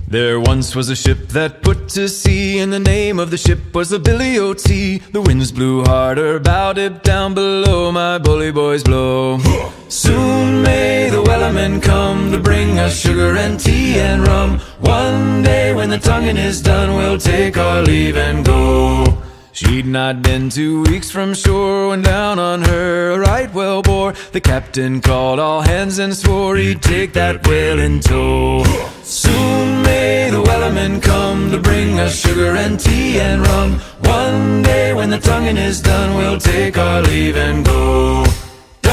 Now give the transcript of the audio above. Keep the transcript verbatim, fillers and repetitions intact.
There once was a ship that put to sea, and the name of the ship was the Billy O T. The winds blew harder, bowed it down below, my bully boys blow. Soon may the wellerman come to bring us sugar and tea and rum. One day when the tonguing is done, we'll take our leave and go. She'd not been two weeks from shore when down on her a right whale bore. The captain called all hands and swore he'd take that whale in tow. Soon may the wellerman come to bring us sugar and tea and rum. One day when the tonguing is done, we'll take our leave and go.